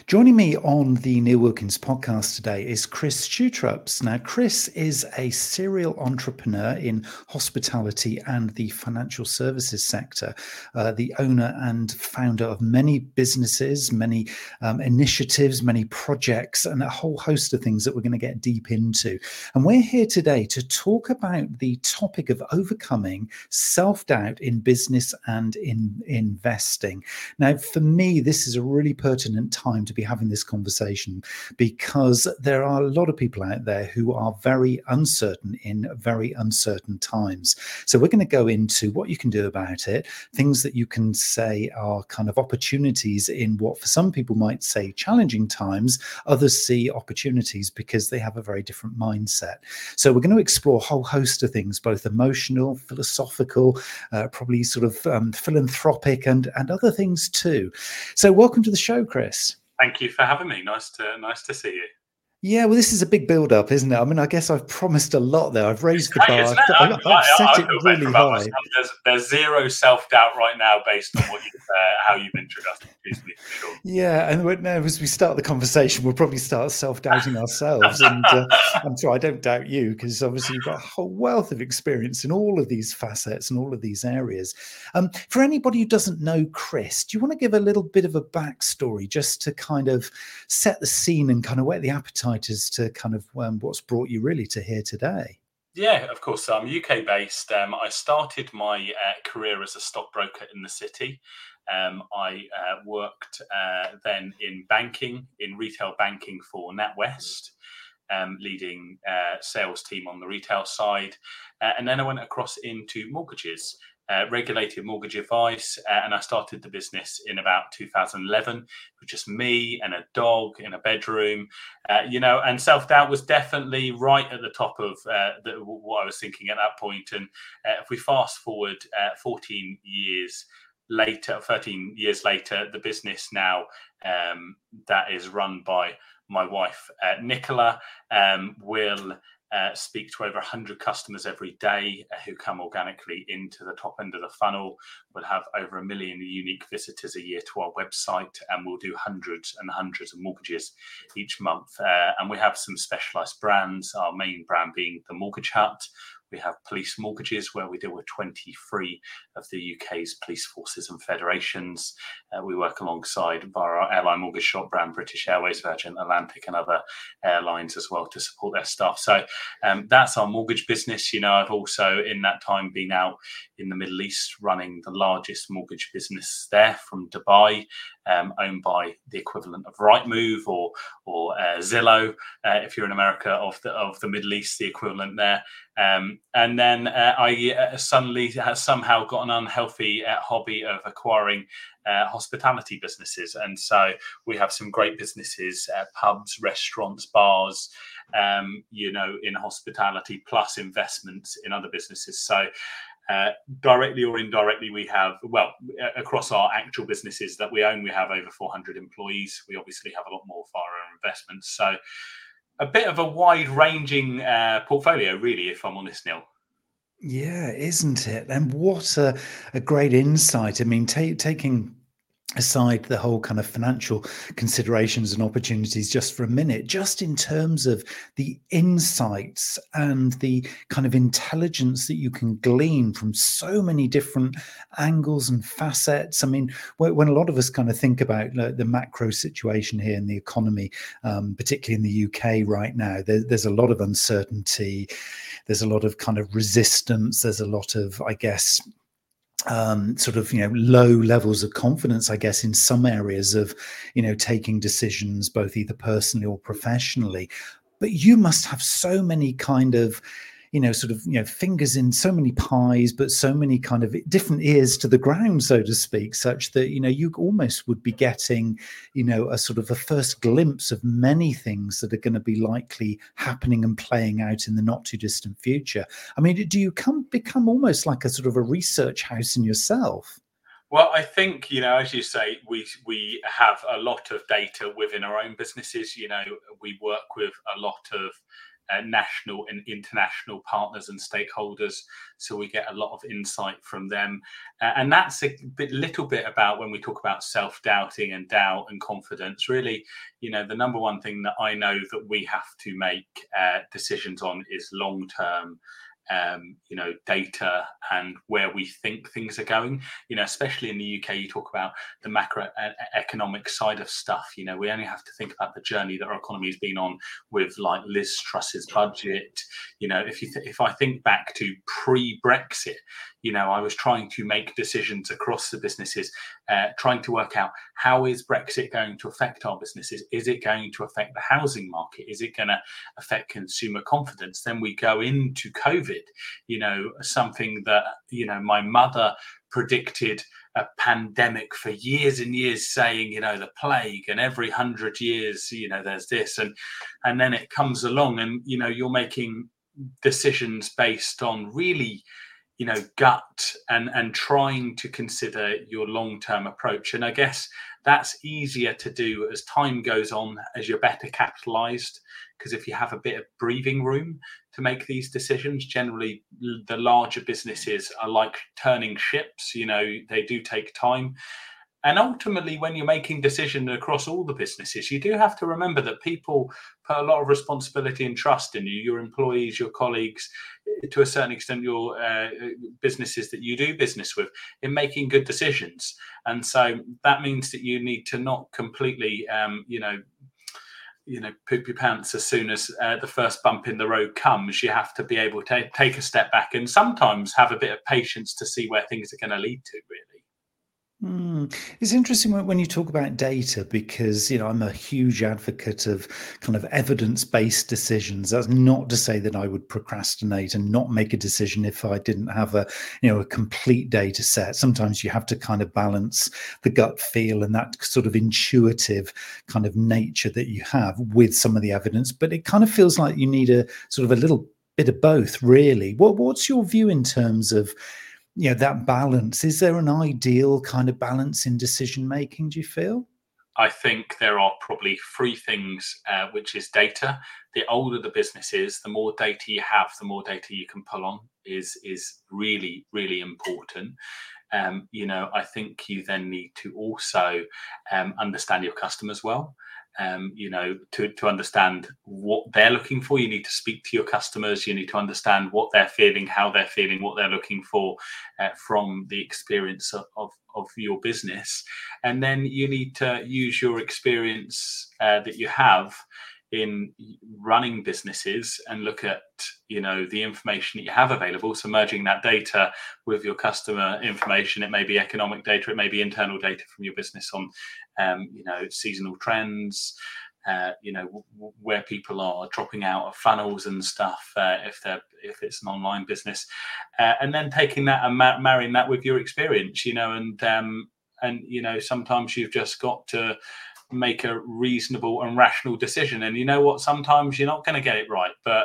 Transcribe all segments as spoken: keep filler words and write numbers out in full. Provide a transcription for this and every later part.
Joining me on the Neil Wilkins podcast today is Chris Shootrups. Now, Chris is a serial entrepreneur in hospitality and the financial services sector, uh, the owner and founder of many businesses, many um, initiatives, many projects, and a whole host of things that we're going to get deep into. And we're here today to talk about the topic of overcoming self-doubt in business and in investing. Now, for me, this is a really pertinent time to be having this conversation because there are a lot of people out there who are very uncertain in very uncertain times. So we're going to go into what you can do about it, things that you can say are kind of opportunities in what for some people might say challenging times, others see opportunities because they have a very different mindset. So we're going to explore a whole host of things, both emotional, philosophical, uh, probably sort of um, philanthropic and, and other things too. So welcome to the show, Chris. Thank you for having me. Nice to nice to see you. Yeah, well, this is a big build-up, isn't it? I mean, I guess I've promised a lot there. I've raised the bar. I've, I, I've, I've set I, I it really high. There's, there's zero self-doubt right now based on what you, uh, how you've introduced me, for sure. Yeah, and now as we start the conversation, we'll probably start self-doubting ourselves. And uh, I'm sure I don't doubt you because obviously you've got a whole wealth of experience in all of these facets and all of these areas. Um, for anybody who doesn't know Chris, do you want to give a little bit of a backstory just to kind of set the scene and kind of whet the appetite as to kind of um, what's brought you really to here today? Yeah, of course. So I'm U K based. Um, I started my uh, career as a stockbroker in the city. Um, I uh, worked uh, then in banking, in retail banking for NatWest, um, leading uh, sales team on the retail side. Uh, and then I went across into mortgages. Uh, regulated mortgage advice, uh, and I started the business in about two thousand eleven with just me and a dog in a bedroom, uh, you know, and self-doubt was definitely right at the top of uh, the, what I was thinking at that point. And uh, if we fast forward uh, fourteen years later, thirteen years later, the business now um, that is run by my wife, uh, Nicola, um, will Uh, speak to over one hundred customers every day uh, who come organically into the top end of the funnel. We'll have over a million unique visitors a year to our website, and we'll do hundreds and hundreds of mortgages each month. Uh, and we have some specialized brands, our main brand being the Mortgage Hut. We have police mortgages where we deal with twenty-three of the U K's police forces and federations. Uh, we work alongside via our airline mortgage shop brand, British Airways, Virgin Atlantic and other airlines as well to support their staff. So um, that's our mortgage business. You know, I've also in that time been out in the Middle East running the largest mortgage business there from Dubai, um, owned by the equivalent of Rightmove or or uh, Zillow, uh, if you're in America, of the of the Middle East, the equivalent there. Um, and then uh, I uh, suddenly has somehow got an unhealthy uh, hobby of acquiring uh, hospitality businesses. And so we have some great businesses, uh, pubs, restaurants, bars, um, you know, in hospitality, plus investments in other businesses. So uh, directly or indirectly, we have, well, across our actual businesses that we own, we have over four hundred employees. We obviously have a lot more for our investments. So a bit of a wide-ranging uh, portfolio, really, if I'm honest, Neil. Yeah, isn't it? And what a, a great insight. I mean, ta- taking aside the whole kind of financial considerations and opportunities just for a minute, just in terms of the insights and the kind of intelligence that you can glean from so many different angles and facets. I mean, when a lot of us kind of think about the macro situation here in the economy, um, particularly in the U K right now, there, there's a lot of uncertainty. There's a lot of kind of resistance. There's a lot of, I guess, um, sort of, you know, low levels of confidence, I guess, in some areas of, you know, taking decisions, both either personally or professionally. But you must have so many kind of, you know, sort of, you know, fingers in so many pies, but so many kind of different ears to the ground, so to speak, such that, you know, you almost would be getting, you know, a sort of a first glimpse of many things that are going to be likely happening and playing out in the not too distant future. I mean, do you come become almost like a sort of a research house in yourself? Well, I think, you know, as you say, we we have a lot of data within our own businesses. You know, we work with a lot of uh, national and international partners and stakeholders, so we get a lot of insight from them. Uh, and that's a bit, little bit about when we talk about self-doubting and doubt and confidence. Really, you know, the number one thing that I know that we have to make uh, decisions on is long-term um, you know, data and where we think things are going. You know, especially in the U K, you talk about the macroeconomic side of stuff. You know, we only have to think about the journey that our economy has been on with like Liz Truss's budget. You know, if you th- if I think back to pre-Brexit, you know, I was trying to make decisions across the businesses, uh, trying to work out how is Brexit going to affect our businesses? Is it going to affect the housing market? Is it going to affect consumer confidence? Then we go into COVID, you know, something that, you know, my mother predicted a pandemic for years and years, saying, you know, the plague, and every hundred years, you know, there's this, and and then it comes along, and you know, you're making decisions based on really, you know, gut and and trying to consider your long-term approach. And I guess that's easier to do as time goes on, as you're better capitalized, because if you have a bit of breathing room to make these decisions, generally the larger businesses are like turning ships. You know, they do take time. And ultimately, when you're making decisions across all the businesses, you do have to remember that people put a lot of responsibility and trust in you, your employees, your colleagues, to a certain extent, your uh, businesses that you do business with, in making good decisions. And so that means that you need to not completely, um, you know, you know, poop your pants as soon as uh, the first bump in the road comes. You have to be able to take a step back and sometimes have a bit of patience to see where things are going to lead to, really. Mm. It's interesting when, when you talk about data, because, you know, I'm a huge advocate of kind of evidence-based decisions. That's not to say that I would procrastinate and not make a decision if I didn't have a, you know, a complete data set. Sometimes you have to kind of balance the gut feel and that sort of intuitive kind of nature that you have with some of the evidence. But it kind of feels like you need a sort of a little bit of both, really. What, what's your view in terms of, you know, that balance? Is there an ideal kind of balance in decision making, do you feel? I think there are probably three things, uh, which is data. The older the business is, the more data you have, the more data you can pull on is is really, really important. Um, you know, I think you then need to also um, understand your customers well. Um, you know, to, to understand what they're looking for, you need to speak to your customers. You need to understand what they're feeling, how they're feeling, what they're looking for uh, from the experience of, of, of your business. And then you need to use your experience uh, that you have in running businesses and look at, you know, the information that you have available. So merging that data with your customer information, it may be economic data, it may be internal data from your business on, um, you know, seasonal trends, uh, you know, w- where people are dropping out of funnels and stuff, uh, if they're if it's an online business, uh, and then taking that and ma- marrying that with your experience, you know, and um, and you know, sometimes you've just got to make a reasonable and rational decision. And you know what? Sometimes you're not going to get it right, but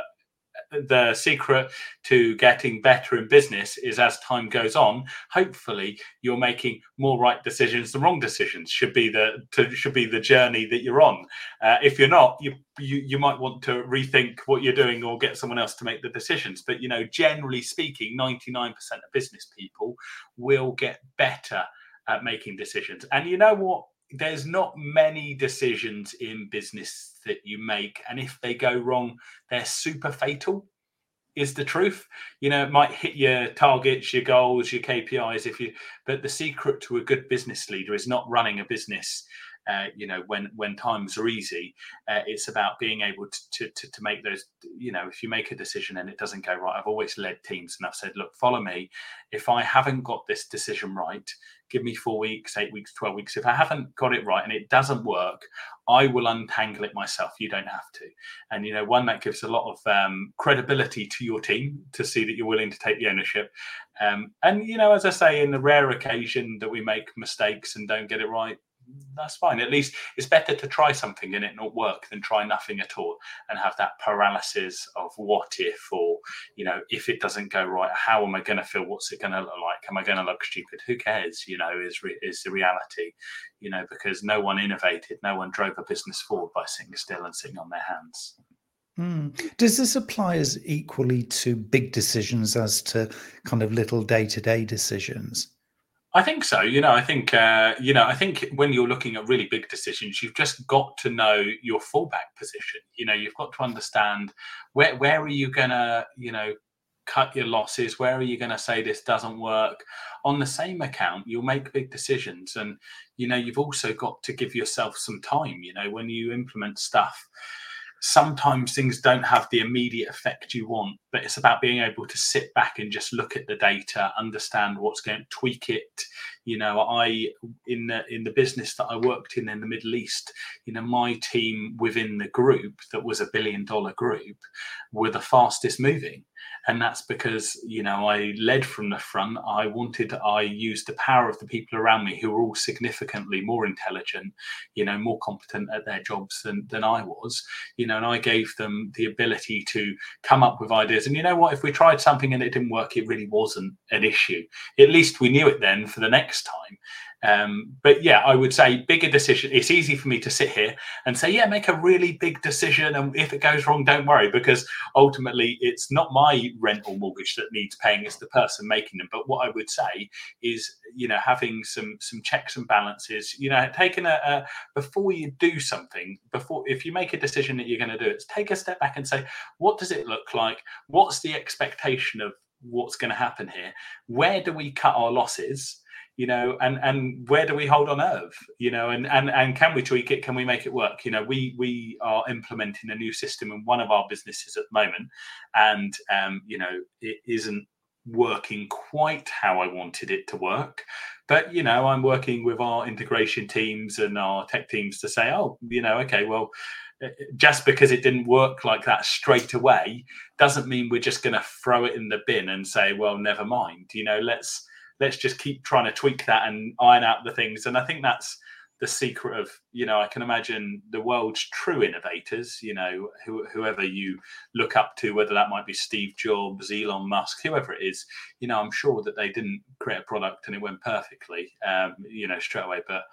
the secret to getting better in business is, as time goes on, hopefully you're making more right decisions than wrong decisions. Should be the to, should be the journey that you're on. Uh, if you're not, you, you you might want to rethink what you're doing or get someone else to make the decisions. But you know, generally speaking, ninety-nine percent of business people will get better at making decisions. And you know what? There's not many decisions in business that you make, and if they go wrong, they're super fatal, is the truth. You know, it might hit your targets, your goals, your K P Is, if you but the secret to a good business leader is not running a business uh, you know, when when times are easy. Uh, it's about being able to, to to make those, you know, if you make a decision and it doesn't go right. I've always led teams and I've said, look, follow me. If I haven't got this decision right, give me four weeks, eight weeks, twelve weeks. If I haven't got it right and it doesn't work, I will untangle it myself. You don't have to. And, you know, one, that gives a lot of um, credibility to your team to see that you're willing to take the ownership. Um, and, you know, as I say, in the rare occasion that we make mistakes and don't get it right, that's fine. At least it's better to try something and it not work than try nothing at all and have that paralysis of what if, or, you know, if it doesn't go right, how am I going to feel? What's it going to look like? Am I going to look stupid? Who cares? You know, is re- is the reality, you know, because no one innovated, no one drove a business forward by sitting still and sitting on their hands. Mm. Does this apply as equally to big decisions as to kind of little day-to-day decisions? I think so. You know, I think uh, you know, I think when you're looking at really big decisions, you've just got to know your fallback position. You know, you've got to understand where where are you gonna, you know, cut your losses. Where are you going to say this doesn't work? On the same account, you'll make big decisions, and you know, you've also got to give yourself some time. You know, when you implement stuff, sometimes things don't have the immediate effect you want, but it's about being able to sit back and just look at the data, understand what's going to tweak it. You know, I in the in the business that I worked in in the Middle East, you know, my team within the group that was a billion dollar group were the fastest moving. And that's because, you know, I led from the front. I wanted, I used the power of the people around me who were all significantly more intelligent, you know, more competent at their jobs than, than I was, you know, and I gave them the ability to come up with ideas. And you know what, if we tried something and it didn't work, it really wasn't an issue. At least we knew it then for the next time. Um, but yeah, I would say bigger decision. It's easy for me to sit here and say, yeah, make a really big decision. And if it goes wrong, don't worry, because ultimately it's not my rent or mortgage that needs paying, it's the person making them. But what I would say is, you know, having some some checks and balances, you know, taking a, a before you do something, before if you make a decision that you're going to do it, take a step back and say, what does it look like? What's the expectation of what's going to happen here? Where do we cut our losses? You know, and and where do we hold on nerve? You know, and and and can we tweak it? Can we make it work? You know, we we are implementing a new system in one of our businesses at the moment, and um, you know, it isn't working quite how I wanted it to work. But you know, I'm working with our integration teams and our tech teams to say, oh, you know, okay, well, just because it didn't work like that straight away doesn't mean we're just going to throw it in the bin and say, well, never mind. You know, let's let's just keep trying to tweak that and iron out the things. And I think that's the secret of, you know, I can imagine the world's true innovators, you know, who, whoever you look up to, whether that might be Steve Jobs, Elon Musk, whoever it is, you know, I'm sure that they didn't create a product and it went perfectly, um, you know, straight away. But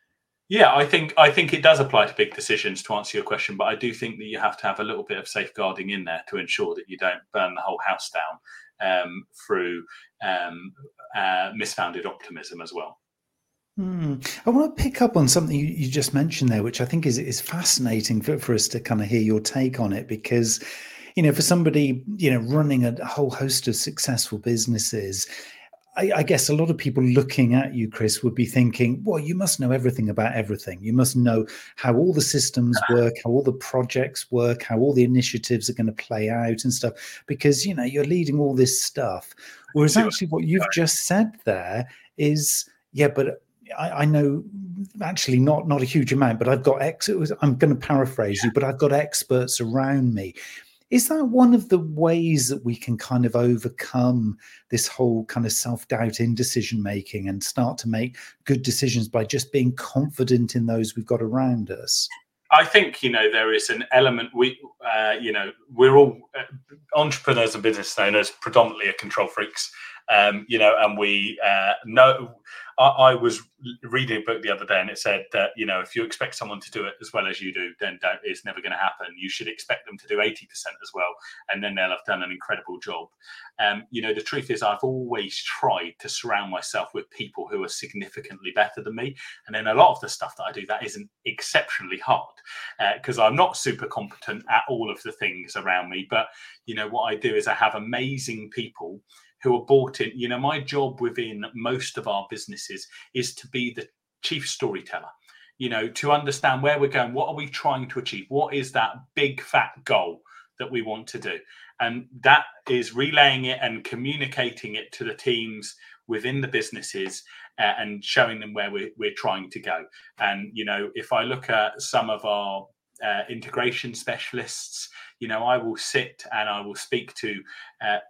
yeah, I think I think it does apply to big decisions to answer your question, but I do think that you have to have a little bit of safeguarding in there to ensure that you don't burn the whole house down um, through um, uh, misfounded optimism as well. Hmm. I want to pick up on something you, you just mentioned there, which I think is is fascinating for, for us to kind of hear your take on it, because, you know, for somebody, you know, running a whole host of successful businesses, I, I guess a lot of people looking at you, Chris, would be thinking, well, you must know everything about everything. You must know how all the systems work, how all the projects work, how all the initiatives are going to play out and stuff, because, you know, you're leading all this stuff. Whereas actually what you've just said there is, yeah, but I, I know actually not not a huge amount, but I've got ex. It was, I'm going to paraphrase you, but I've got experts around me. Is that one of the ways that we can kind of overcome this whole kind of self-doubt in decision making and start to make good decisions by just being confident in those we've got around us? I think, you know, there is an element, we, uh, you know, we're all uh, entrepreneurs and business owners, predominantly are control freaks, um, you know, and we uh, know, I, I was reading a book the other day and it said that, you know, if you expect someone to do it as well as you do, then don't, it's never going to happen. You should expect them to do eighty percent as well, and then they'll have done an incredible job. Um, you know, the truth is I've always tried to surround myself with people who are significantly better than me. And then a lot of the stuff that I do, that isn't exceptionally hard because uh, I'm not super competent at all of the things around me. But, you know, what I do is I have amazing people who are bought in. You know, my job within most of our businesses is to be the chief storyteller, you know, to understand where we're going. What are we trying to achieve? What is that big fat goal that we want to do? And that is relaying it and communicating it to the teams within the businesses uh, and showing them where we're, we're trying to go. And, you know, if I look at some of our uh, integration specialists, you know, I will sit and I will speak to uh,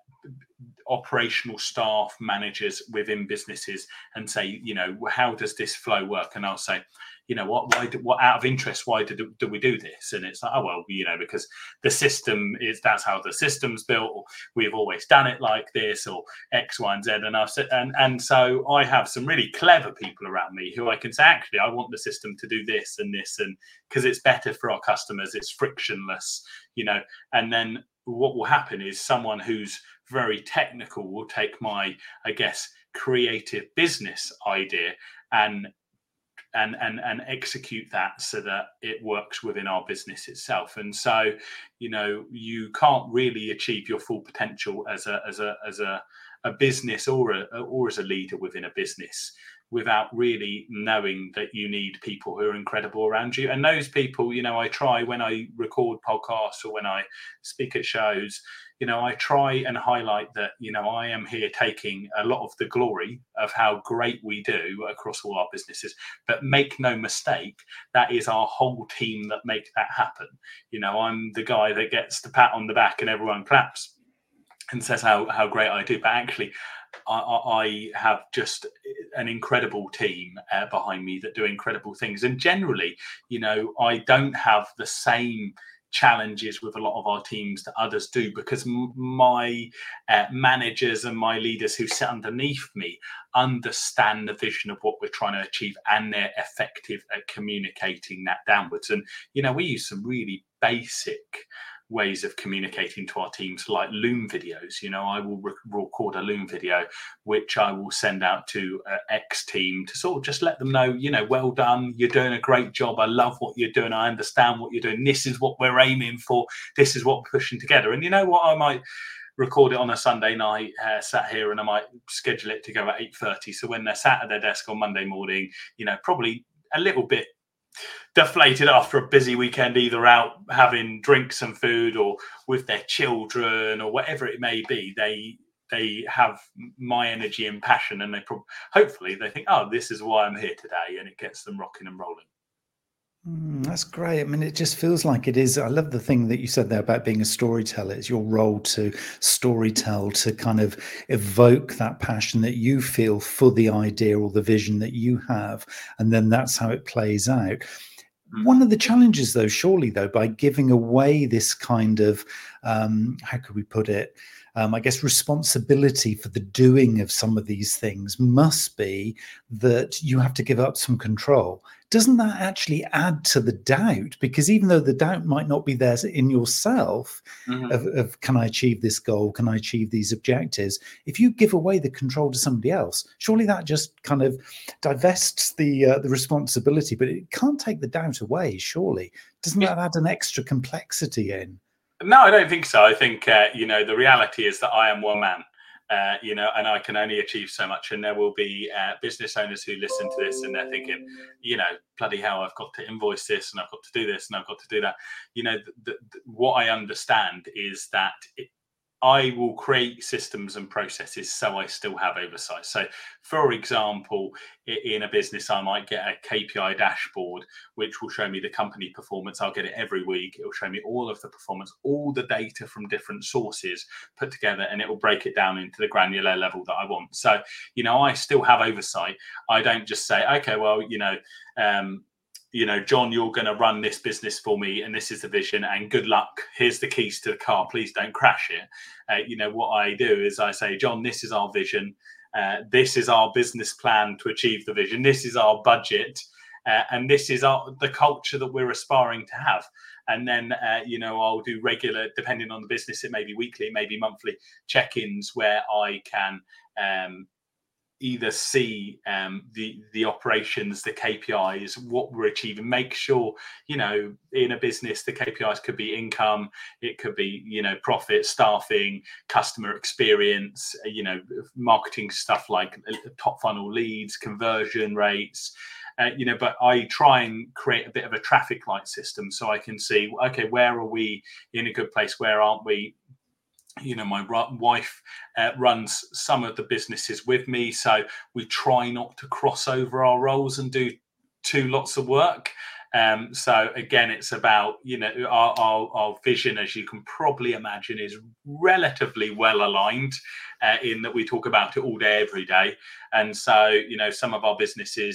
operational staff, managers within businesses and say, you know, how does this flow work? And I'll say, you know, what, why, do, what out of interest, why do, do we do this? And it's like, oh, well, you know, because the system is, that's how the system's built, or we've always done it like this, or X, Y, and Z. And I've said, and, and so I have some really clever people around me who I can say, actually, I want the system to do this and this, and because it's better for our customers, it's frictionless, you know. And then what will happen is someone who's very technical will take my, I guess, creative business idea and and and and execute that so that it works within our business itself. And so, you know, you can't really achieve your full potential as a as a as a, a business or a or as a leader within a business without really knowing that you need people who are incredible around you. And those people, you know, I try when I record podcasts or when I speak at shows, you know, I try and highlight that, you know, I am here taking a lot of the glory of how great we do across all our businesses. But make no mistake, that is our whole team that make that happen. You know, I'm the guy that gets the pat on the back and everyone claps and says how, how great I do. But actually, I, I have just an incredible team uh, behind me that do incredible things. And generally, you know, I don't have the same challenges with a lot of our teams that others do, because m- my uh, managers and my leaders who sit underneath me understand the vision of what we're trying to achieve, and they're effective at communicating that downwards. And, you know, we use some really basic ways of communicating to our teams, like Loom videos. You know, I will re- record a Loom video, which I will send out to uh, X team to sort of just let them know, you know, well done, you're doing a great job. I love what you're doing. I understand what you're doing. This is what we're aiming for. This is what we're pushing together. And you know what, I might record it on a Sunday night, uh, sat here, and I might schedule it to go at eight thirty. So when they're sat at their desk on Monday morning, you know, probably a little bit deflated after a busy weekend, either out having drinks and food or with their children or whatever it may be, they they have my energy and passion, and they pro- hopefully they think, oh, this is why I'm here today, and it gets them rocking and rolling. Mm, that's great. I mean, it just feels like it is. I love the thing that you said there about being a storyteller. It's your role to storytell, to kind of evoke that passion that you feel for the idea or the vision that you have. And then that's how it plays out. One of the challenges, though, surely, though, by giving away this kind of, um, how could we put it? Um, I guess responsibility for the doing of some of these things must be that you have to give up some control. Doesn't that actually add to the doubt? Because even though the doubt might not be there in yourself, mm-hmm. of, of can I achieve this goal? Can I achieve these objectives? If you give away the control to somebody else, surely that just kind of divests the uh, the responsibility, but it can't take the doubt away, surely. Doesn't that add an extra complexity in? No, I don't think so. I think, uh, you know, the reality is that I am one man, uh, you know, and I can only achieve so much. And there will be uh, business owners who listen to this and they're thinking, you know, bloody hell, I've got to invoice this and I've got to do this and I've got to do that. You know, the, the, what I understand is that it, I will create systems and processes so I still have oversight. So, for example, in a business, I might get a K P I dashboard, which will show me the company performance. I'll get it every week. It will show me all of the performance, all the data from different sources put together, and it will break it down into the granular level that I want. So, you know, I still have oversight. I don't just say, okay, well, you know, um, you know, John, you're going to run this business for me, and this is the vision, and good luck. Here's the keys to the car. Please don't crash it. Uh, you know, what I do is I say, John, this is our vision. Uh, this is our business plan to achieve the vision. This is our budget. Uh, and this is our, the culture that we're aspiring to have. And then, uh, you know, I'll do regular, depending on the business, it may be weekly, it may be monthly check-ins where I can um, either see um, the the operations, the K P Is, what we're achieving, make sure, you know, in a business, the K P Is could be income, it could be, you know, profit, staffing, customer experience, you know, marketing stuff like top funnel leads, conversion rates, uh, you know, but I try and create a bit of a traffic light system so I can see, okay, where are we in a good place? Where aren't we? You know, my wife uh, runs some of the businesses with me, so we try not to cross over our roles and do two lots of work. Um, so again, it's about, you know, our, our, our vision, as you can probably imagine, is relatively well aligned uh, in that we talk about it all day, every day. And so, you know, some of our businesses,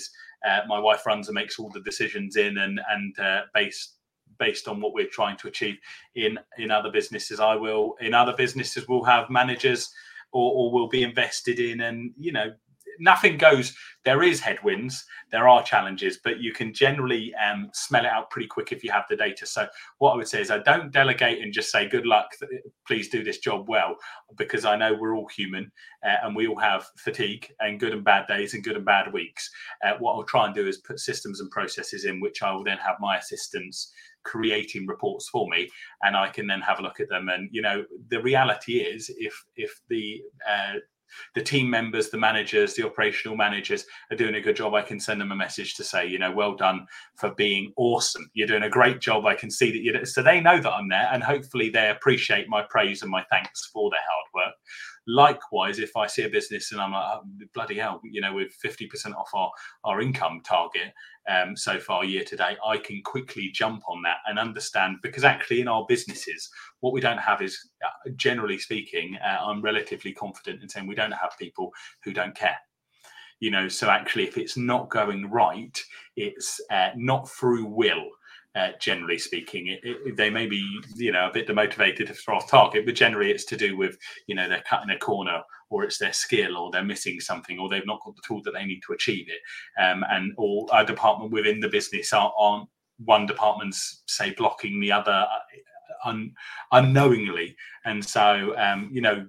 uh, my wife runs and makes all the decisions in, and and uh, based based on what we're trying to achieve. In in other businesses, I will in other businesses we'll have managers, or, or will be invested in, and you know, nothing goes. There is headwinds, there are challenges, but you can generally um, smell it out pretty quick if you have the data. So what I would say is, I don't delegate and just say, good luck, please do this job well, because I know we're all human, uh, and we all have fatigue and good and bad days and good and bad weeks. Uh, what I'll try and do is put systems and processes in, which I will then have my assistants creating reports for me, and I can then have a look at them. And you know, the reality is, if if the uh, the team members, the managers, the operational managers are doing a good job, I can send them a message to say, you know, well done for being awesome. You're doing a great job. I can see that you're, so they know that I'm there, and hopefully they appreciate my praise and my thanks for their hard work. Likewise, if I see a business and I'm like, oh, bloody hell, you know, we're fifty percent off our, our income target um, so far year to date, I can quickly jump on that and understand, because actually in our businesses, what we don't have is, uh, generally speaking, uh, I'm relatively confident in saying we don't have people who don't care. You know, so actually if it's not going right, it's uh, not through will. Uh, generally speaking, it, it, they may be, you know, a bit demotivated if they're off target, but generally it's to do with, you know, they're cutting a corner, or it's their skill, or they're missing something, or they've not got the tool that they need to achieve it. Um, and or a department within the business are on one department's, say, blocking the other un, unknowingly. And so, um, you know,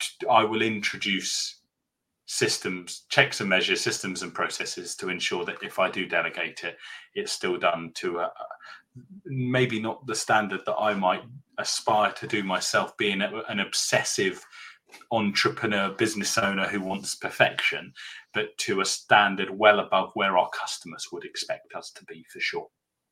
I will introduce systems, checks and measures, systems and processes to ensure that if I do delegate it, it's still done to a, maybe not the standard that I might aspire to do myself, being an obsessive entrepreneur business owner who wants perfection, but to a standard well above where our customers would expect us to be, for sure.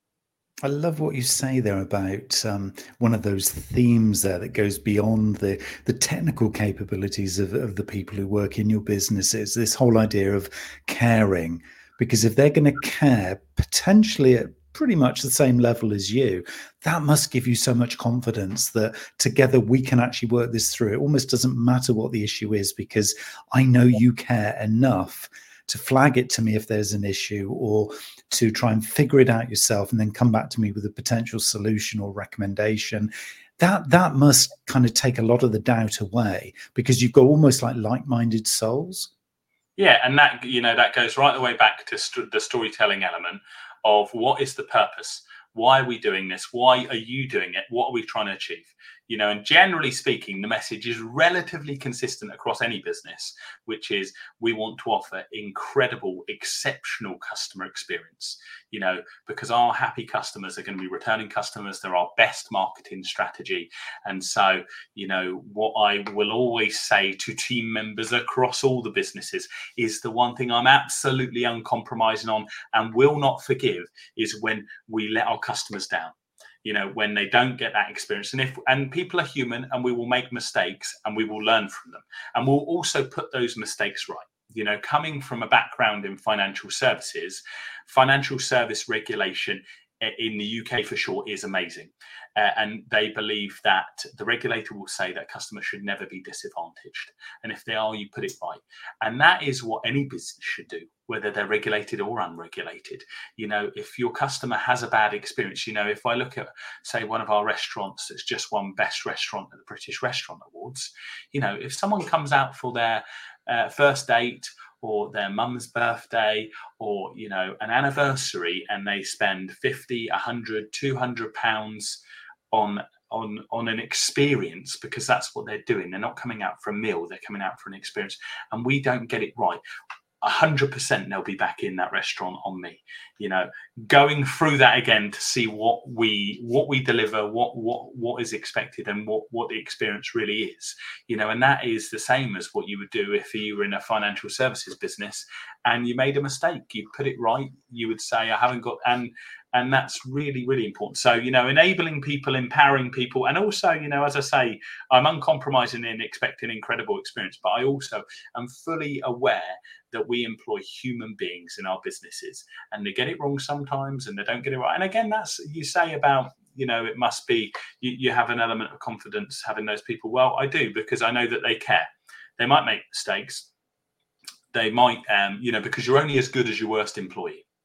I love what you say there about um, one of those themes there that goes beyond the the technical capabilities of, of the people who work in your businesses. This whole idea of caring, because if they're going to care potentially at pretty much the same level as you, that must give you so much confidence that together we can actually work this through. It almost doesn't matter what the issue is, because I know you care enough to flag it to me if there's an issue, or to try and figure it out yourself and then come back to me with a potential solution or recommendation. That that must kind of take a lot of the doubt away, because you've got almost like like-minded souls. Yeah, and that, you know, that goes right the way back to st- the storytelling element of what is the purpose? Why are we doing this? Why are you doing it? What are we trying to achieve? You know, and generally speaking, the message is relatively consistent across any business, which is we want to offer incredible, exceptional customer experience, you know, because our happy customers are going to be returning customers. They're our best marketing strategy. And so, you know, what I will always say to team members across all the businesses is the one thing I'm absolutely uncompromising on and will not forgive is when we let our customers down. You know, when they don't get that experience. And if and people are human, and we will make mistakes, and we will learn from them, and we'll also put those mistakes right. You know, coming from a background in financial services, financial service regulation in the U K for sure is amazing. Uh, and they believe that the regulator will say that customers should never be disadvantaged. And if they are, you put it right. And that is what any business should do, whether they're regulated or unregulated. You know, if your customer has a bad experience, you know, if I look at, say, one of our restaurants that's just won Best Restaurant at the British Restaurant Awards, you know, if someone comes out for their uh, first date, or their mum's birthday, or, you know, an anniversary, and they spend fifty, a hundred, two hundred pounds on on on an experience, because that's what they're doing. They're not coming out for a meal, they're coming out for an experience, and we don't get it right, a hundred percent they'll be back in that restaurant on me. You know, going through that again to see what we what we deliver, what what what is expected, and what what the experience really is. You know, and that is the same as what you would do if you were in a financial services business and you made a mistake. You put it right. You would say, I haven't got, and and that's really, really important. So, you know, enabling people, empowering people, and also, you know, as I say, I'm uncompromising in expecting incredible experience, but I also am fully aware that we employ human beings in our businesses, and they get it wrong sometimes, and they don't get it right. And again, that's, you say about, you know, it must be, you, you have an element of confidence having those people. Well, I do, because I know that they care. They might make mistakes. They might, um, you know, because you're only as good as your worst employee.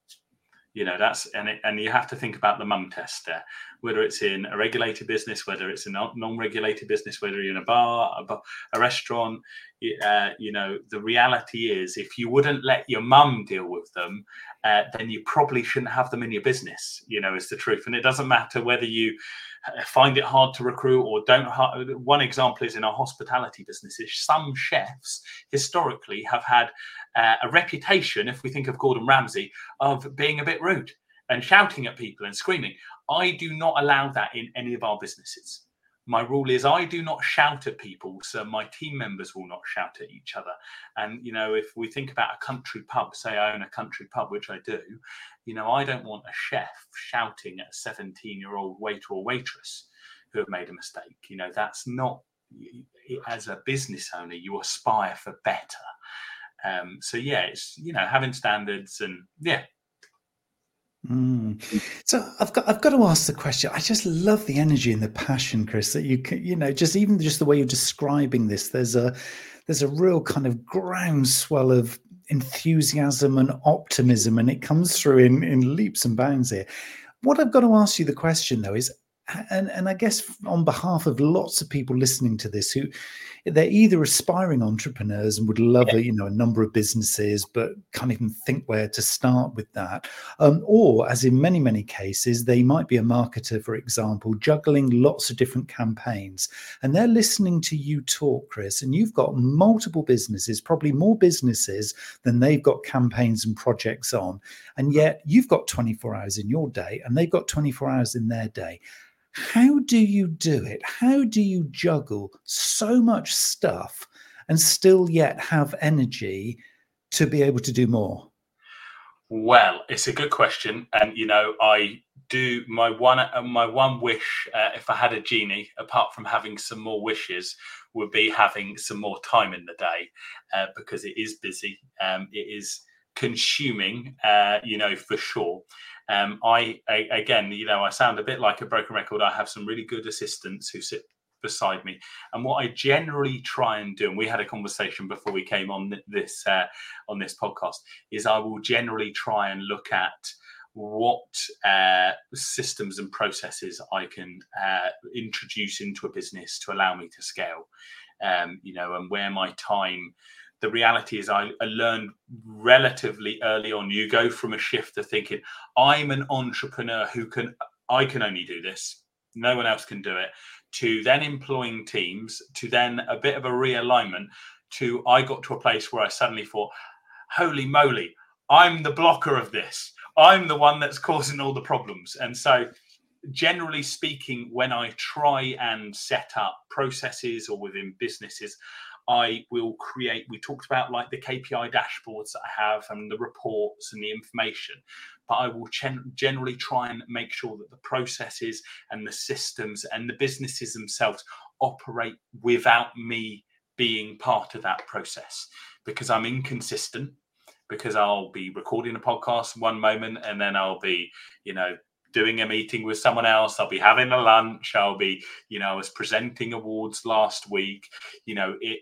You know, that's and it, and you have to think about the mum test there, whether it's in a regulated business, whether it's a non-regulated business, whether you're in a bar, a, bar, a restaurant. Uh, you know, the reality is, if you wouldn't let your mum deal with them, uh, then you probably shouldn't have them in your business. You know, is the truth, and it doesn't matter whether you find it hard to recruit or don't. One example is in our hospitality businesses. Some chefs historically have had uh, a reputation, if we think of Gordon Ramsay, of being a bit rude and shouting at people and screaming. I do not allow that in any of our businesses. My rule is I do not shout at people, so my team members will not shout at each other. And, you know, if we think about a country pub, say I own a country pub, which I do, you know, I don't want a chef shouting at a seventeen-year-old waiter or waitress who have made a mistake. You know, that's not, as a business owner, you aspire for better. Um, so, yeah, it's, you know, having standards and, yeah. Mm. So I've got I've got to ask the question. I just love the energy and the passion, Chris, that you can, you know, just even just the way you're describing this, there's a there's a real kind of groundswell of enthusiasm and optimism, and it comes through in, in leaps and bounds here. What I've got to ask you the question though is, and, and I guess on behalf of lots of people listening to this, who they're either aspiring entrepreneurs and would love a, you know, a number of businesses, but can't even think where to start with that. Um, or as in many, many cases, they might be a marketer, for example, juggling lots of different campaigns. And they're listening to you talk, Chris, and you've got multiple businesses, probably more businesses than they've got campaigns and projects on. And yet you've got twenty-four hours in your day and they've got twenty-four hours in their day. How do you do it? How do you juggle so much stuff and still yet have energy to be able to do more? Well, it's a good question. And, you know, I do my one, uh, my one wish, uh, if I had a genie, apart from having some more wishes, would be having some more time in the day, uh, because it is busy. Um, it is consuming, uh, you know, for sure. Um, I, I, again, you know, I sound a bit like a broken record. I have some really good assistants who sit beside me. And what I generally try and do, and we had a conversation before we came on this, uh, on this podcast, is I will generally try and look at what uh, systems and processes I can uh, introduce into a business to allow me to scale, um, you know, and where my time. The reality is I, I learned relatively early on, you go from a shift of thinking, I'm an entrepreneur who can, I can only do this, no one else can do it, to then employing teams, to then a bit of a realignment, to I got to a place where I suddenly thought, holy moly, I'm the blocker of this. I'm the one that's causing all the problems. And so generally speaking, when I try and set up processes or within businesses, I will create, we talked about like the K P I dashboards that I have and the reports and the information, but I will gen- generally try and make sure that the processes and the systems and the businesses themselves operate without me being part of that process, because I'm inconsistent, because I'll be recording a podcast one moment and then I'll be, you know, doing a meeting with someone else. I'll be having a lunch. I'll be, you know, I was presenting awards last week. You know, it,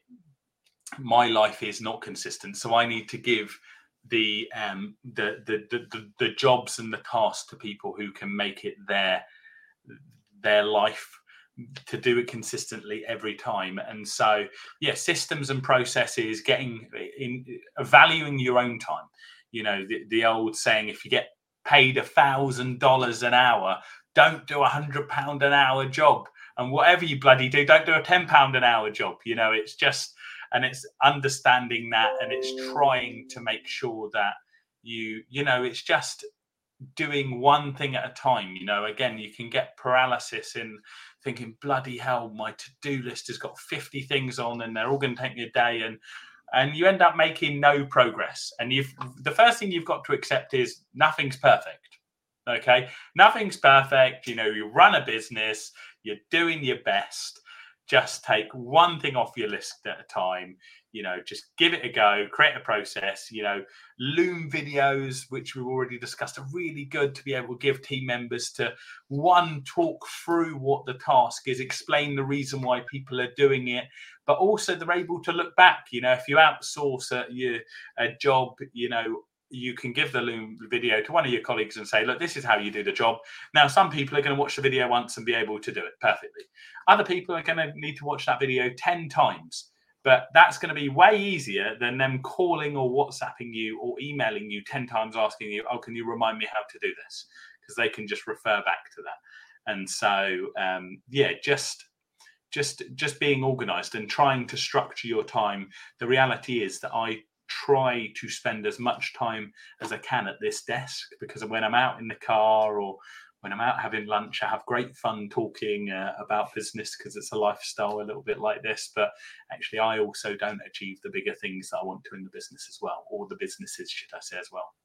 my life is not consistent. So I need to give the, um, the, the, the, the, the jobs and the tasks to people who can make it their, their life, to do it consistently every time. And so, yeah, systems and processes, getting in, valuing your own time. You know, the, the old saying, if you get paid a thousand dollars an hour, don't do a hundred pound an hour job. And whatever you bloody do, don't do a ten pound an hour job. You know, it's just, and it's understanding that, and it's trying to make sure that you, you know, it's just doing one thing at a time. You know, again, you can get paralysis in thinking, bloody hell, my to-do list has got fifty things on and they're all going to take me a day. And And you end up making no progress. And you've the first thing you've got to accept is nothing's perfect. Okay, nothing's perfect. You know, you run a business, you're doing your best. Just take one thing off your list at a time. You know, just give it a go, create a process. You know, Loom videos, which we've already discussed, are really good to be able to give team members to, one, talk through what the task is, explain the reason why people are doing it, but also they're able to look back. You know, if you outsource a, you, a job, you know, you can give the Loom video to one of your colleagues and say, look, this is how you do the job. Now, some people are going to watch the video once and be able to do it perfectly. Other people are going to need to watch that video ten times. But that's going to be way easier than them calling or WhatsApping you or emailing you ten times asking you, oh, can you remind me how to do this? Because they can just refer back to that. And so, um, yeah, just just just being organized and trying to structure your time. The reality is that I try to spend as much time as I can at this desk, because when I'm out in the car or when I'm out having lunch, I have great fun talking uh, about business, because it's a lifestyle a little bit like this. But actually, I also don't achieve the bigger things that I want to in the business as well, or the businesses, should I say, as well.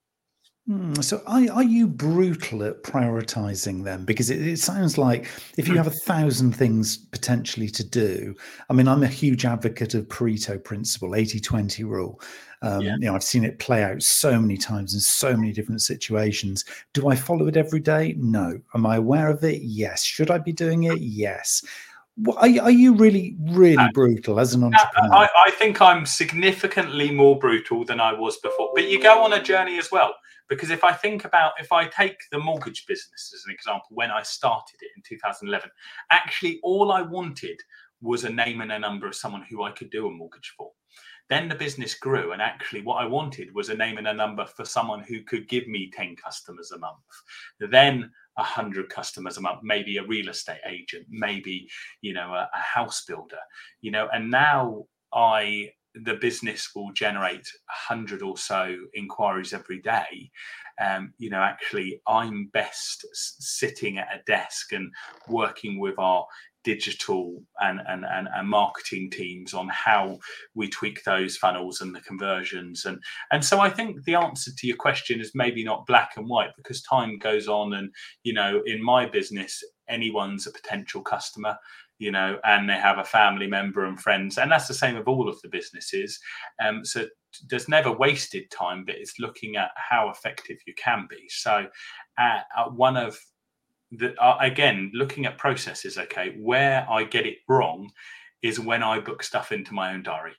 Mm, so are, are you brutal at prioritizing them? Because it, it sounds like if you have a thousand things potentially to do, I mean, I'm a huge advocate of Pareto principle, eighty twenty rule. Um, Yeah. You know, I've seen it play out so many times in so many different situations. Do I follow it every day? No. Am I aware of it? Yes. Should I be doing it? Yes. Are, are you really, really brutal as an entrepreneur? I, I think I'm significantly more brutal than I was before. But you go on a journey as well. Because if I think about, if I take the mortgage business as an example, when I started it in two thousand eleven, actually all I wanted was a name and a number of someone who I could do a mortgage for. Then the business grew, and actually what I wanted was a name and a number for someone who could give me ten customers a month, then one hundred customers a month, maybe a real estate agent, maybe, you know, a, a house builder, you know, and now I, the business will generate a hundred or so inquiries every day. Um, you know, actually, I'm best sitting at a desk and working with our digital and, and, and, and marketing teams on how we tweak those funnels and the conversions. And, and so I think the answer to your question is maybe not black and white, because time goes on. And, you know, in my business, anyone's a potential customer, you know, and they have a family member and friends. And that's the same with all of the businesses. Um, so there's never wasted time, but it's looking at how effective you can be. So uh, one of the, uh, again, looking at processes, okay, where I get it wrong is when I book stuff into my own diary.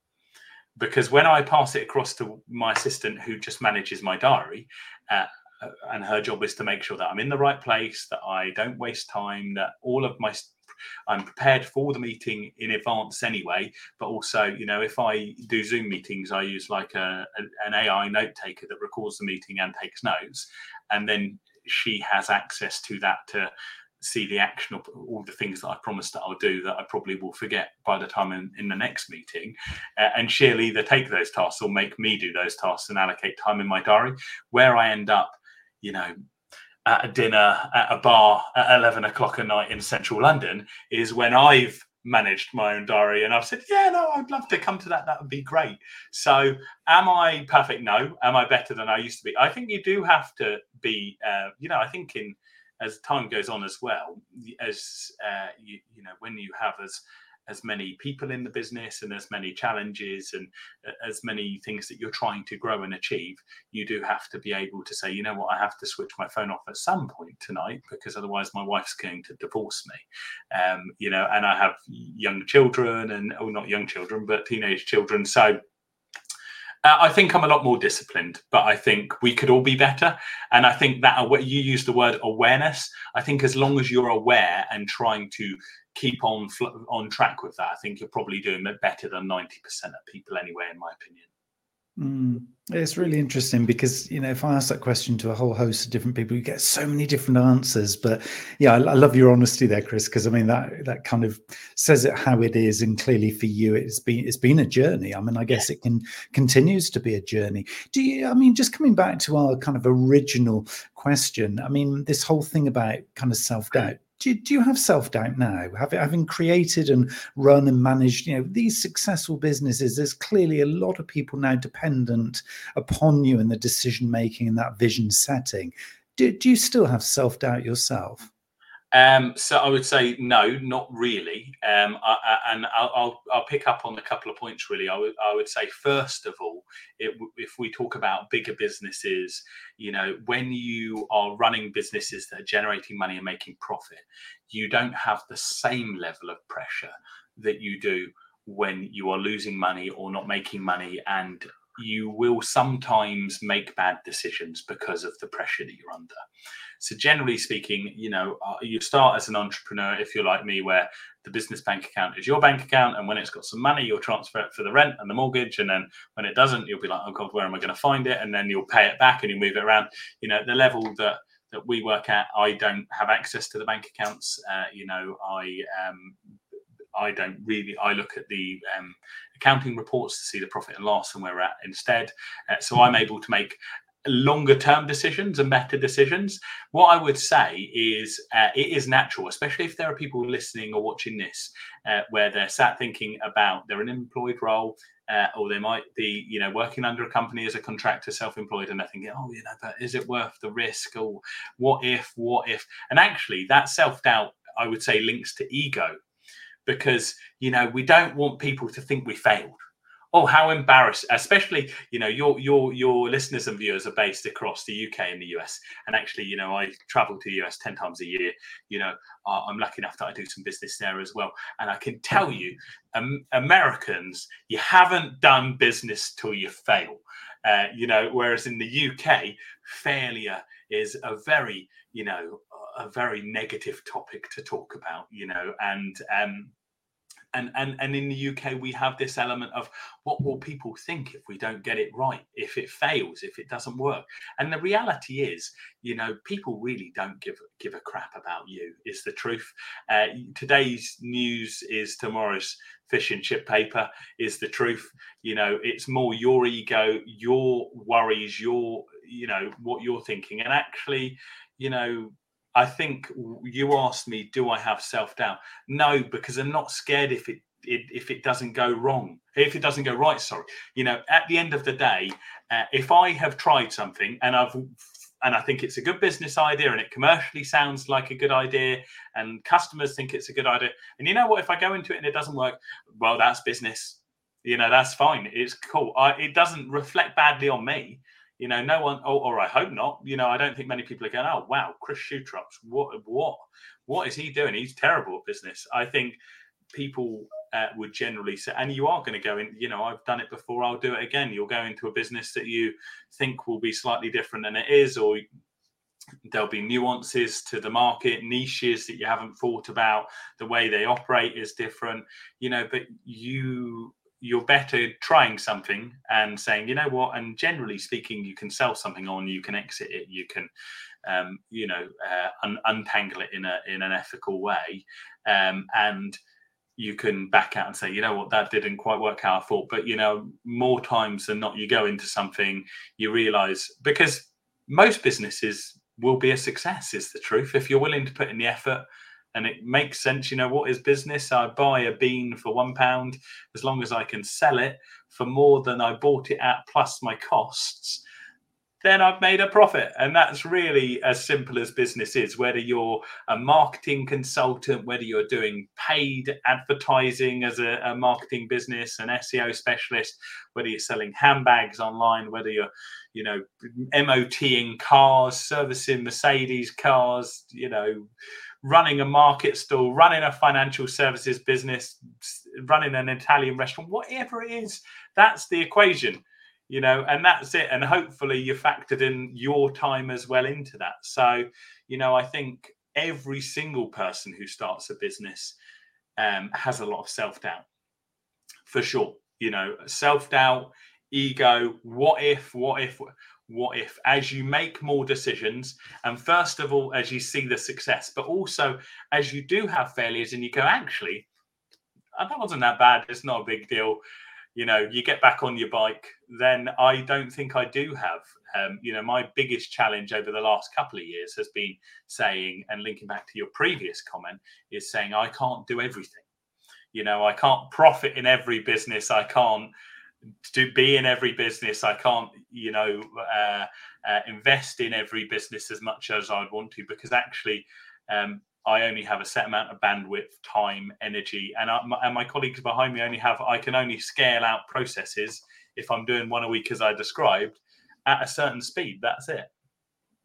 Because when I pass it across to my assistant who just manages my diary, uh, and her job is to make sure that I'm in the right place, that I don't waste time, that all of my, I'm prepared for the meeting in advance anyway. But also, you know, if I do Zoom meetings, I use like a, a an A I note taker that records the meeting and takes notes. And then she has access to that to see the action of all the things that I promised that I'll do that I probably will forget by the time in, in the next meeting. Uh, and she'll either take those tasks or make me do those tasks and allocate time in my diary. Where I end up, you know, at a dinner at a bar at eleven o'clock at night in central London is when I've managed my own diary and I've said, yeah, no, I'd love to come to that. That would be great. So am I perfect? No. Am I better than I used to be? I think you do have to be, uh, you know, I think in, as time goes on as well, as uh, you, you know, when you have as as many people in the business and as many challenges and as many things that you're trying to grow and achieve, you do have to be able to say, you know what, I have to switch my phone off at some point tonight, because otherwise my wife's going to divorce me. Um, you know, and I have young children and, oh, not young children, but teenage children. So Uh, I think I'm a lot more disciplined, but I think we could all be better. And I think that you use the word awareness. I think as long as you're aware and trying to keep on on track with that, I think you're probably doing it better than ninety percent of people anyway, in my opinion. Mm, it's really interesting because, you know, if I ask that question to a whole host of different people, you get so many different answers. But yeah, I, I love your honesty there, Chris, because I mean, that that kind of says it how it is. And clearly for you, it's been it's been a journey. I mean, I guess it can continues to be a journey. Do you, I mean, just coming back to our kind of original question, I mean, this whole thing about kind of self-doubt. Do you, do you have self-doubt now? Having, having created and run and managed, you know, these successful businesses, there's clearly a lot of people now dependent upon you in the decision-making and that vision setting. Do, do you still have self-doubt yourself? Um, so I would say no, not really. Um, I, I, and I'll, I'll I'll pick up on a couple of points. Really, I would I would say first of all, it, if we talk about bigger businesses, you know, when you are running businesses that are generating money and making profit, you don't have the same level of pressure that you do when you are losing money or not making money and you will sometimes make bad decisions because of the pressure that you're under. So generally speaking, you know, uh, you start as an entrepreneur, if you're like me, where the business bank account is your bank account, and when it's got some money, you'll transfer it for the rent and the mortgage, and then when it doesn't, you'll be like, oh God, where am I going to find it? And then you'll pay it back and you move it around. You know, the level that that we work at, I don't have access to the bank accounts. Uh, you know, I um, I don't really, I look at the um, accounting reports to see the profit and loss and where we're at instead. Uh, so I'm able to make longer term decisions and better decisions. What I would say is uh, it is natural, especially if there are people listening or watching this, uh, where they're sat thinking about they're an employed role, uh, or they might be, you know, working under a company as a contractor, self-employed, and they're thinking, oh, you know, but is it worth the risk? Or what if, what if? And actually that self-doubt, I would say, links to ego, because, you know, we don't want people to think we failed. Oh, how embarrassing! Especially, you know, your your your listeners and viewers are based across the U K and the U S. And actually, you know, I travel to the U S ten times a year. You know, uh, I'm lucky enough that I do some business there as well. And I can tell you, um, Americans, you haven't done business till you fail. Uh, you know, whereas in the U K, failure is a very, you know, a very negative topic to talk about. You know, and um. And, and and in the U K, we have this element of what will people think if we don't get it right, if it fails, if it doesn't work. And the reality is, you know, people really don't give give a crap about you, is the truth. Uh, today's news is tomorrow's fish and chip paper, is the truth. You know, it's more your ego, your worries, your, you know, what you're thinking. And actually, you know, I think you asked me, do I have self-doubt? No, because I'm not scared if it, it if it doesn't go wrong, if it doesn't go right, sorry. You know, at the end of the day, uh, if I have tried something and I've and I think it's a good business idea and it commercially sounds like a good idea and customers think it's a good idea, and you know what, if I go into it and it doesn't work, well, that's business. You know, that's fine. It's cool. I, it doesn't reflect badly on me. You know, no one, or, or I hope not. You know, I don't think many people are going, oh, wow, Chris Shoetrops, what, what, what is he doing? He's terrible at business. I think people uh, would generally say, and you are going to go in, you know, I've done it before, I'll do it again. You'll go into a business that you think will be slightly different than it is, or there'll be nuances to the market, niches that you haven't thought about. The way they operate is different, you know, but you... you're better trying something and saying, you know what, and generally speaking, you can sell something on, you can exit it, you can, um, you know, uh, un- untangle it in a in an ethical way, um, and you can back out and say, you know what, that didn't quite work how I thought. But, you know, more times than not, you go into something, you realize, because most businesses will be a success, is the truth, if you're willing to put in the effort. And it makes sense. You know, what is business? I buy a bean for one pound. As long as I can sell it for more than I bought it at plus my costs, then I've made a profit. And that's really as simple as business is, whether you're a marketing consultant, whether you're doing paid advertising as a, a marketing business, an S E O specialist, whether you're selling handbags online, whether you're, you know, MOTing cars, servicing Mercedes cars, you know, running a market stall, running a financial services business, running an Italian restaurant, whatever it is, that's the equation, you know, and that's it. And hopefully you factored in your time as well into that. So, you know, I think every single person who starts a business um, has a lot of self-doubt, for sure. You know, self-doubt, ego, what if, what if, what if, as you make more decisions, and first of all, as you see the success, but also as you do have failures and you go, actually, that wasn't that bad, it's not a big deal, you know, you get back on your bike, then I don't think I do have, um, you know, my biggest challenge over the last couple of years has been saying, and linking back to your previous comment, is saying I can't do everything. You know, I can't profit in every business, I can't to be in every business, I can't, you know, uh, uh, invest in every business as much as I'd want to, because actually um, I only have a set amount of bandwidth, time, energy, and, I, and my colleagues behind me only have, I can only scale out processes if I'm doing one a week, as I described, at a certain speed. That's it.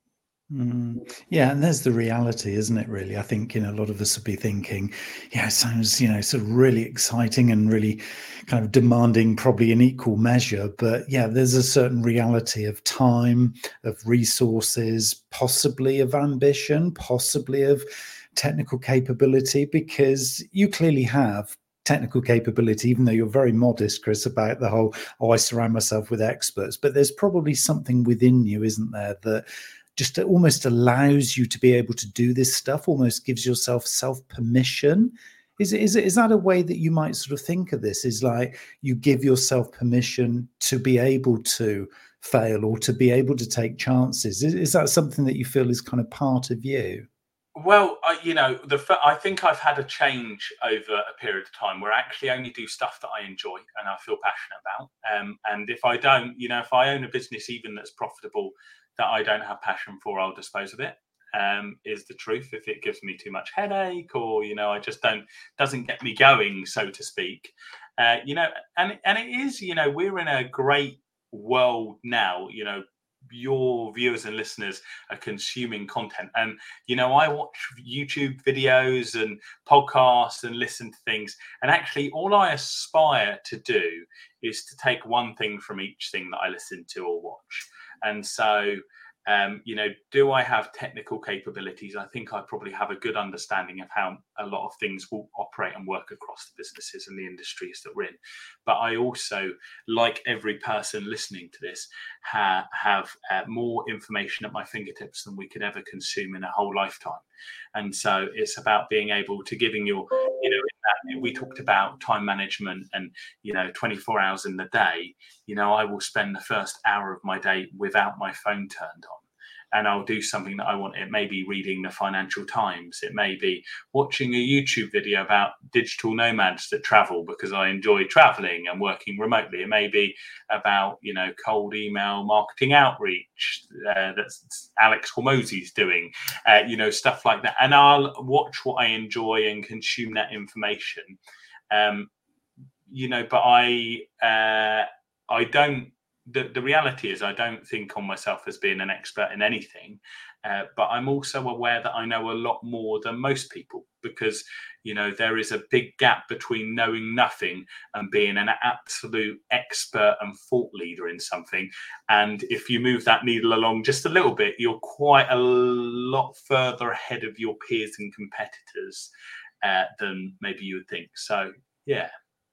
Mm. Yeah, and there's the reality, isn't it, really? I think, you know, a lot of us would be thinking, yeah, it sounds, you know, sort of really exciting and really kind of demanding, probably in equal measure. But yeah, there's a certain reality of time, of resources, possibly of ambition, possibly of technical capability, because you clearly have technical capability, even though you're very modest, Chris, about the whole, oh, I surround myself with experts. But there's probably something within you, isn't there, that just almost allows you to be able to do this stuff, almost gives yourself self permission. Is it, is it, is that a way that you might sort of think of this? Is like you give yourself permission to be able to fail or to be able to take chances? Is, is that something that you feel is kind of part of you? Well, I, you know, the f- I think I've had a change over a period of time where I actually only do stuff that I enjoy and I feel passionate about. Um, and if I don't, you know, if I own a business even that's profitable that I don't have passion for, I'll dispose of it. Um, is the truth. If it gives me too much headache, or you know, I just don't doesn't get me going, so to speak. Uh, you know, and and it is, you know, we're in a great world now. You know, your viewers and listeners are consuming content, and you know, I watch YouTube videos and podcasts and listen to things. And actually, all I aspire to do is to take one thing from each thing that I listen to or watch. And so, um, you know, do I have technical capabilities? I think I probably have a good understanding of how a lot of things will operate and work across the businesses and the industries that we're in. But I also, like every person listening to this, ha- have uh, more information at my fingertips than we could ever consume in a whole lifetime. And so it's about being able to giving your, you know, in that, we talked about time management and, you know, twenty-four hours in the day. You know, I will spend the first hour of my day without my phone turned on. And I'll do something that I want. It may be reading the Financial Times. It may be watching a YouTube video about digital nomads that travel because I enjoy traveling and working remotely. It may be about, you know, cold email marketing outreach uh, that Alex Hormozy's doing, uh, you know, stuff like that. And I'll watch what I enjoy and consume that information. Um, you know, but I uh, I don't. The, the reality is, I don't think on myself as being an expert in anything, uh, but I'm also aware that I know a lot more than most people because, you know, there is a big gap between knowing nothing and being an absolute expert and thought leader in something. And if you move that needle along just a little bit, you're quite a lot further ahead of your peers and competitors uh, than maybe you would think. So, yeah.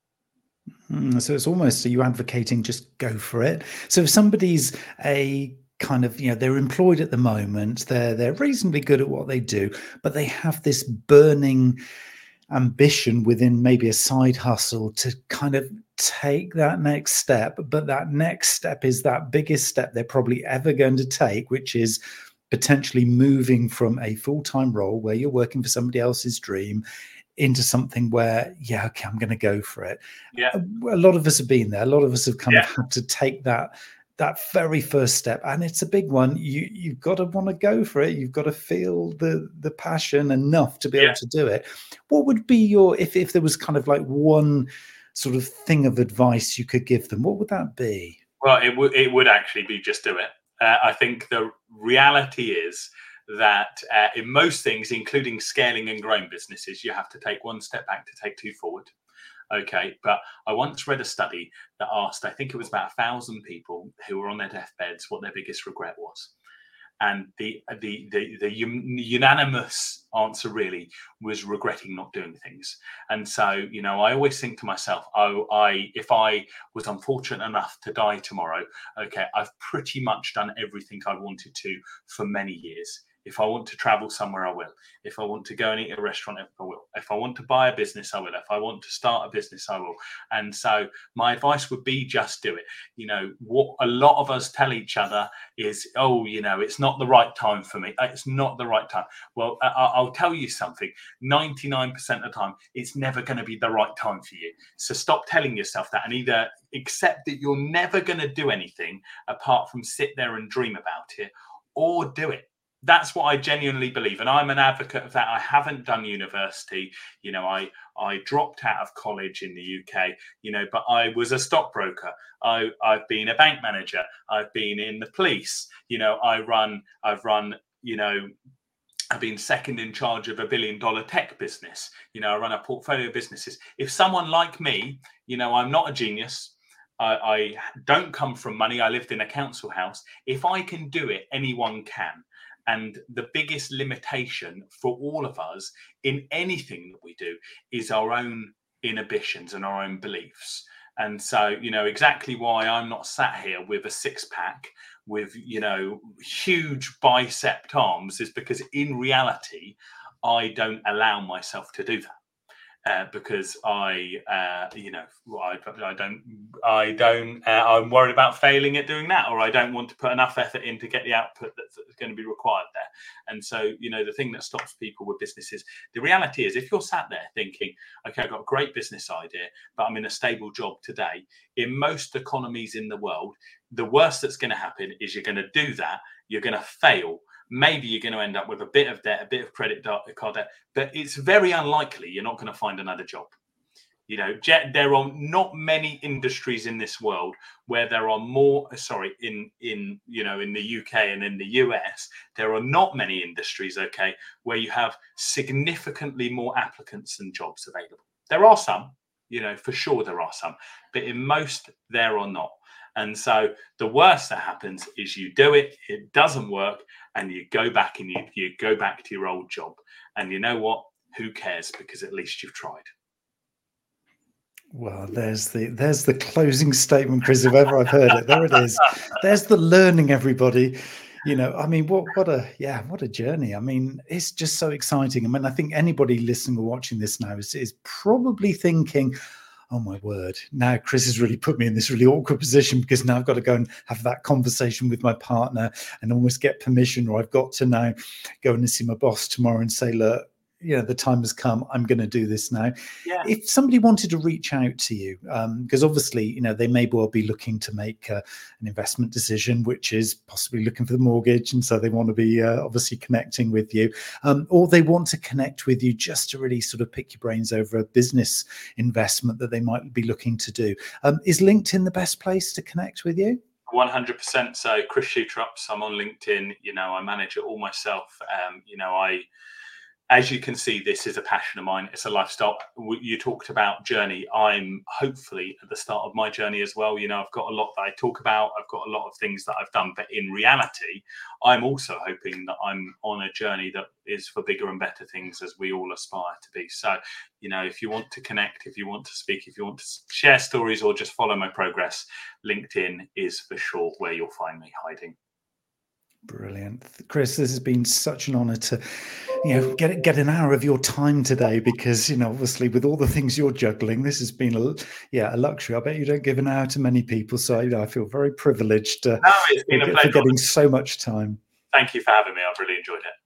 Mm, so it's almost, are you advocating just go for it? So if somebody's a kind of, you know, they're employed at the moment, they're they're reasonably good at what they do, but they have this burning ambition within maybe a side hustle to kind of take that next step, but that next step is that biggest step they're probably ever going to take, which is potentially moving from a full-time role where you're working for somebody else's dream into something where, yeah, okay, I'm going to go for it. Yeah. A, a lot of us have been there. A lot of us have kind Yeah. of had to take that that very first step, and it's a big one. You you've got to want to go for it. You've got to feel the the passion enough to be Yeah. able to do it. What would be your, if if there was kind of like one sort of thing of advice you could give them, what would that be? Well, it would it would actually be just do it. Uh, I think the reality is that uh, in most things, including scaling and growing businesses, you have to take one step back to take two forward. Okay, but I once read a study that asked, I think it was about a thousand people who were on their deathbeds, what their biggest regret was. And the the the, the unanimous answer really was regretting not doing things. And so, you know, I always think to myself, oh, I if I was unfortunate enough to die tomorrow, okay, I've pretty much done everything I wanted to for many years. If I want to travel somewhere, I will. If I want to go and eat at a restaurant, I will. If I want to buy a business, I will. If I want to start a business, I will. And so my advice would be just do it. You know, what a lot of us tell each other is, oh, you know, it's not the right time for me. It's not the right time. Well, I- I'll tell you something. ninety-nine percent of the time, it's never going to be the right time for you. So stop telling yourself that and either accept that you're never going to do anything apart from sit there and dream about it, or do it. That's what I genuinely believe, and I'm an advocate of that. I haven't done university, you know. I I dropped out of college in the U K, you know, but I was a stockbroker. I I've been a bank manager. I've been in the police. You know, I run I've run you know, I've been second in charge of a billion dollar tech business. You know, I run a portfolio of businesses. If someone like me, you know, I'm not a genius. I, I don't come from money. I lived in a council house. If I can do it, anyone can. And the biggest limitation for all of us in anything that we do is our own inhibitions and our own beliefs. And so, you know, exactly why I'm not sat here with a six pack with, you know, huge bicep arms is because in reality, I don't allow myself to do that. Uh, because I, uh, you know, I, I don't, I don't, uh, I'm worried about failing at doing that, or I don't want to put enough effort in to get the output that's, that's going to be required there. And so, you know, the thing that stops people with businesses, the reality is, if you're sat there thinking, okay, I've got a great business idea, but I'm in a stable job today, in most economies in the world, the worst that's going to happen is you're going to do that, you're going to fail. Maybe you're going to end up with a bit of debt, a bit of credit card debt, but it's very unlikely you're not going to find another job. You know, there are not many industries in this world where there are more, sorry, in, in, you know, in the U K and in the U S, there are not many industries, okay, where you have significantly more applicants than jobs available. There are some, you know, for sure there are some, but in most there are not. And so the worst that happens is you do it, it doesn't work, and you go back and you, you go back to your old job. And you know what? Who cares? Because at least you've tried. Well, there's the there's the closing statement, Chris, if ever I've heard it. There it is. There's the learning, everybody. You know, I mean, what what a yeah, what a journey. I mean, it's just so exciting. I mean, I think anybody listening or watching this now is, is probably thinking, oh my word, now Chris has really put me in this really awkward position, because now I've got to go and have that conversation with my partner and almost get permission, or I've got to now go and see my boss tomorrow and say, look, you know, the time has come, I'm going to do this now. Yeah. If somebody wanted to reach out to you, because um, obviously, you know, they may well be looking to make uh, an investment decision, which is possibly looking for the mortgage. And so they want to be uh, obviously connecting with you, um, or they want to connect with you just to really sort of pick your brains over a business investment that they might be looking to do. Um, is LinkedIn the best place to connect with you? one hundred percent. So Chris Sheetrups, I'm on LinkedIn. You know, I manage it all myself. Um, you know, I, as you can see, this is a passion of mine. It's a lifestyle. You talked about journey. I'm hopefully at the start of my journey as well. You know, I've got a lot that I talk about. I've got a lot of things that I've done. But in reality, I'm also hoping that I'm on a journey that is for bigger and better things, as we all aspire to be. So, you know, if you want to connect, if you want to speak, if you want to share stories or just follow my progress, LinkedIn is for sure where you'll find me hiding. Brilliant. Chris, this has been such an honor to, you know, get get an hour of your time today, because, you know, obviously with all the things you're juggling, this has been a, yeah, a luxury. I bet you don't give an hour to many people. So, you know, I feel very privileged uh, no, it's been for, a pleasure. for getting so much time. Thank you for having me. I've really enjoyed it.